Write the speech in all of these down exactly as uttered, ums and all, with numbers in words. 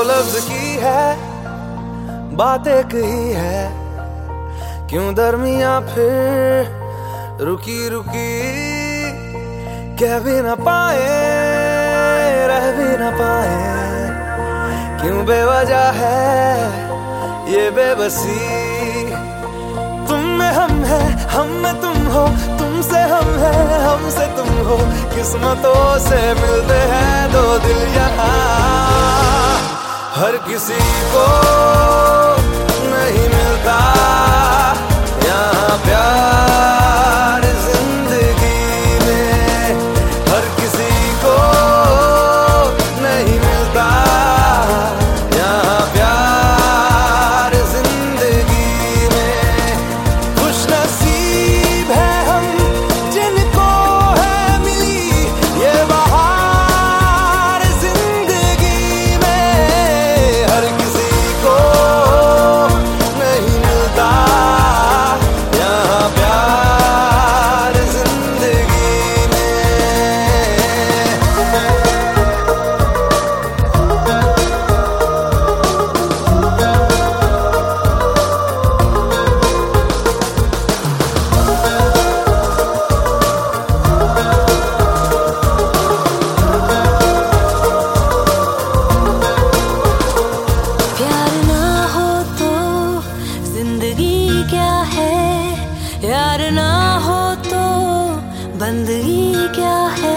लफ्ज की है बात एक ही है, क्यों दरमिया फिर रुकी रुकी, कह भी ना पाए रह भी ना पाए, क्यों बेवजह है ये बेबसी। तुम में हम है, हम में तुम हो, तुमसे हम है, हमसे तुम हो, किस्मतों से मिलते हैं दो दिल यहाँ। हर किसी को नहीं मिलता यहाँ प्यार जिंदगी में, हर किसी को नहीं मिलता यहाँ प्यार जिंदगी में। खुश नसीब है हम जिनको है मिली ये बहार जिंदगी में, हर किसी को नहीं मिलता यहाँ प्यार जिंदगी में। प्यार ना हो तो जिंदगी क्या है, यार ना हो तो बंदगी क्या है।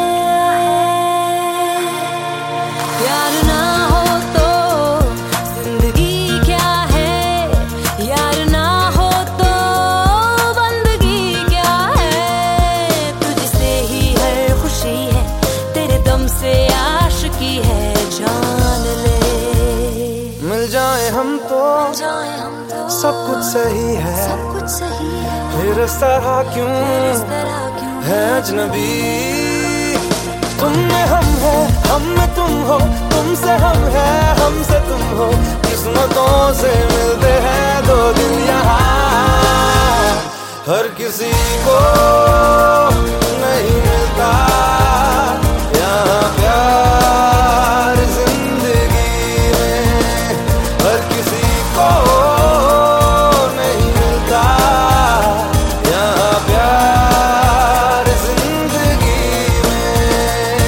प्यार ना हो तो जिंदगी क्या है, यार ना हो तो बंदगी क्या है। तुझसे ही हर खुशी है, तेरे दम से आशिकी है, जान ले। मिल जाए हम तो जाए हम तो सब कुछ सही है, सब कुछ सही है, फिर इस तरह क्यों इस तरह क्यों है अजनबी। तुम में हम है, हम में तुम हो, तुमसे हम है, हमसे तुम हो, किस्मतों से मिलते हैं दो दिल यहाँ। हर किसी को नहीं मिलता यहाँ प्यार जिंदगी में, हर किसी को नहीं मिलता यहाँ प्यार जिंदगी में।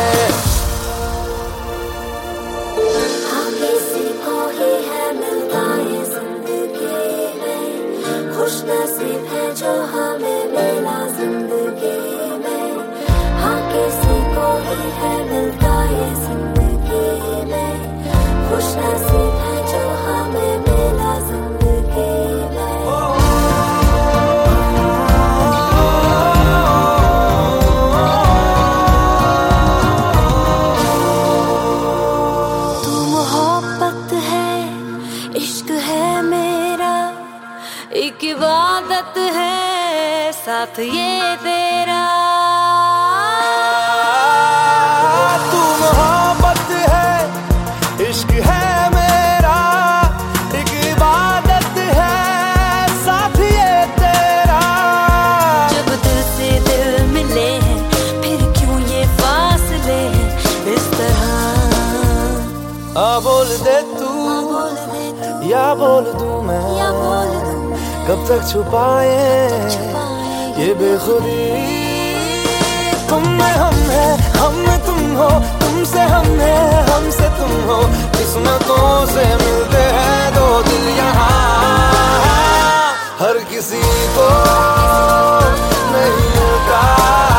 हाँ किसी को ही है मिलता ये जिंदगी में, खुश नसीब है जो हमें मिला जिंदगी में। हाँ किसी को ही है मिलता ये जिंदगी में, खुश नसीब है जो हमें मिला जिंदगी में। तू मोहब्बत है, इश्क है मेरा, एक इबादत है साथ ये तेरा। तू मोहब्बत है, इश्क है मेरा, एक इबादत है साथ ये तेरा। जब दिल से दिल मिले हैं, फिर क्यों ये फासले हैं इस तरह। आ बोल दे तू बोल दे तू या बोल दूं मैं, या बोल दूं कब तक छुपाए छुपाए ये बेखुदी। तुम में हम है, हम में तुम हो, तुमसे हम है, हमसे तुम हो, किस्मतों से मिलते हैं दो दिल यहाँ। हर किसी को नहीं मिलता